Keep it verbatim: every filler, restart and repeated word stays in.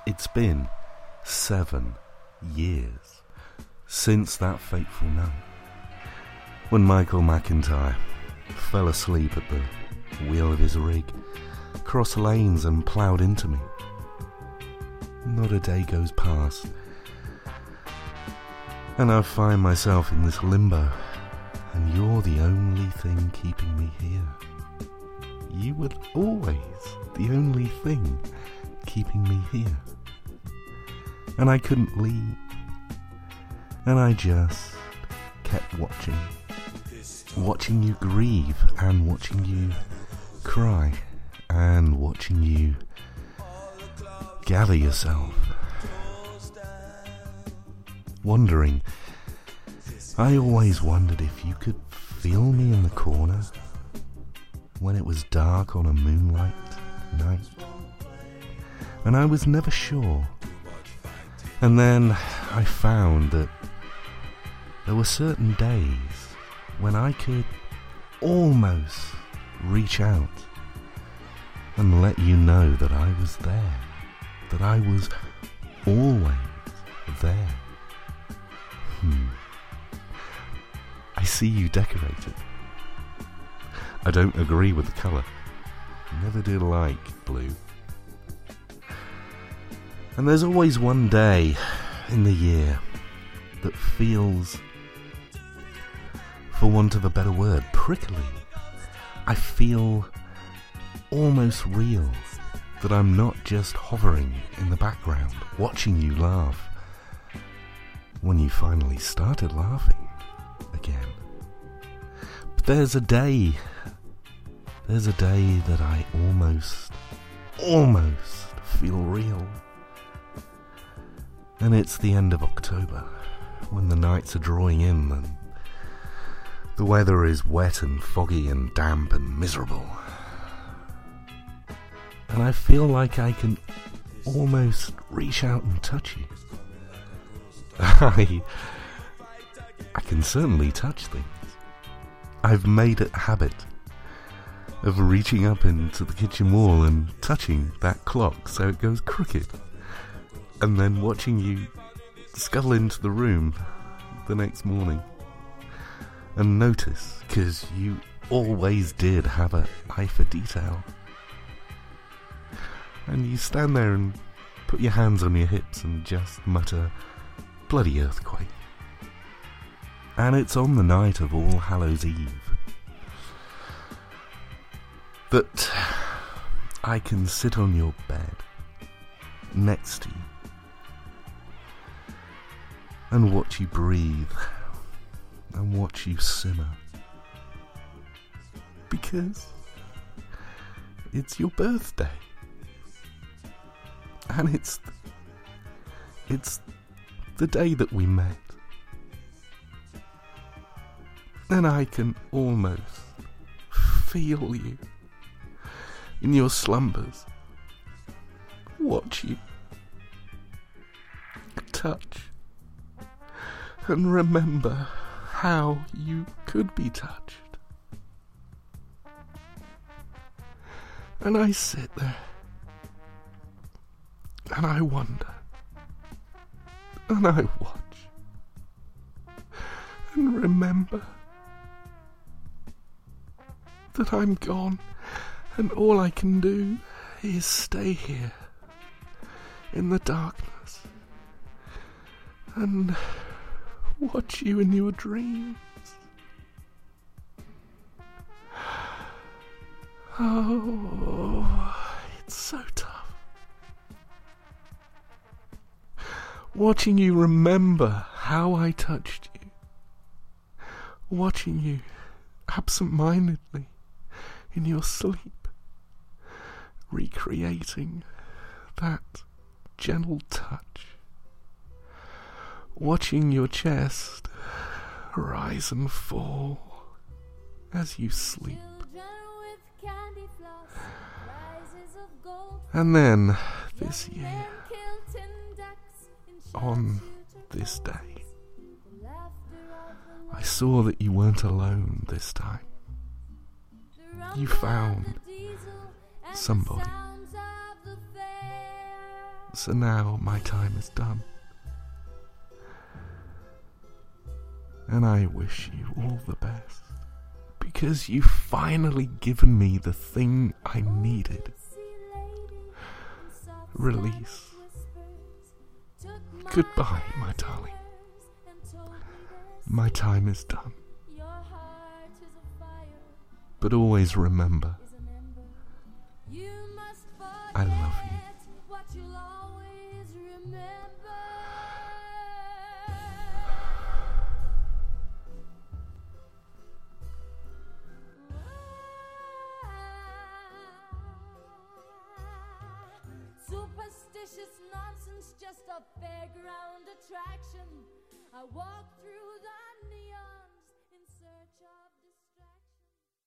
It's been seven years since that fateful night when Michael McIntyre fell asleep at the wheel of his rig, crossed lanes and ploughed into me. Not a day goes past, and I find myself in this limbo, and you're the only thing keeping me here. You were always the only thing keeping me here. And I couldn't leave. And I just kept watching. Watching you grieve, and watching you cry, and watching you gather yourself. Wondering, I always wondered if you could feel me in the corner when it was dark on a moonlight night. And I was never sure. And then I found that there were certain days when I could almost reach out and let you know that I was there, that I was always there. Hmm. I see you decorated. I don't agree with the colour. Never did like blue. And there's always one day in the year that feels, for want of a better word, prickly. I feel almost real, that I'm not just hovering in the background, watching you laugh when you finally started laughing again. But there's a day, there's a day that I almost, almost feel real. And it's the end of October, when the nights are drawing in and the weather is wet and foggy and damp and miserable. And I feel like I can almost reach out and touch you. I, I can certainly touch things. I've made it a habit of reaching up into the kitchen wall and touching that clock so it goes crooked. And then watching you scuttle into the room the next morning and notice, because you always did have an eye for detail. And you stand there and put your hands on your hips and just mutter, bloody earthquake. And it's on the night of All Hallows Eve that I can sit on your bed next to you and watch you breathe, and watch you simmer. Because it's your birthday. And it's, it's the day that we met. And I can almost feel you in your slumbers. Watch you touch. And remember how you could be touched. And I sit there, and I wonder, and I watch, and remember that I'm gone, and all I can do is stay here in the darkness and watch you in your dreams. Oh, it's so tough. Watching you remember how I touched you. Watching you absent-mindedly in your sleep, recreating that gentle touch. Watching your chest rise and fall as you sleep. And then, this year, on this day, I saw that you weren't alone this time. You found somebody. So now my time is done. And I wish you all the best, because you've finally given me the thing I needed. Release. Goodbye, my darling. My time is done. But always remember, I love you. Superstitious nonsense, just a fairground attraction. I walk through the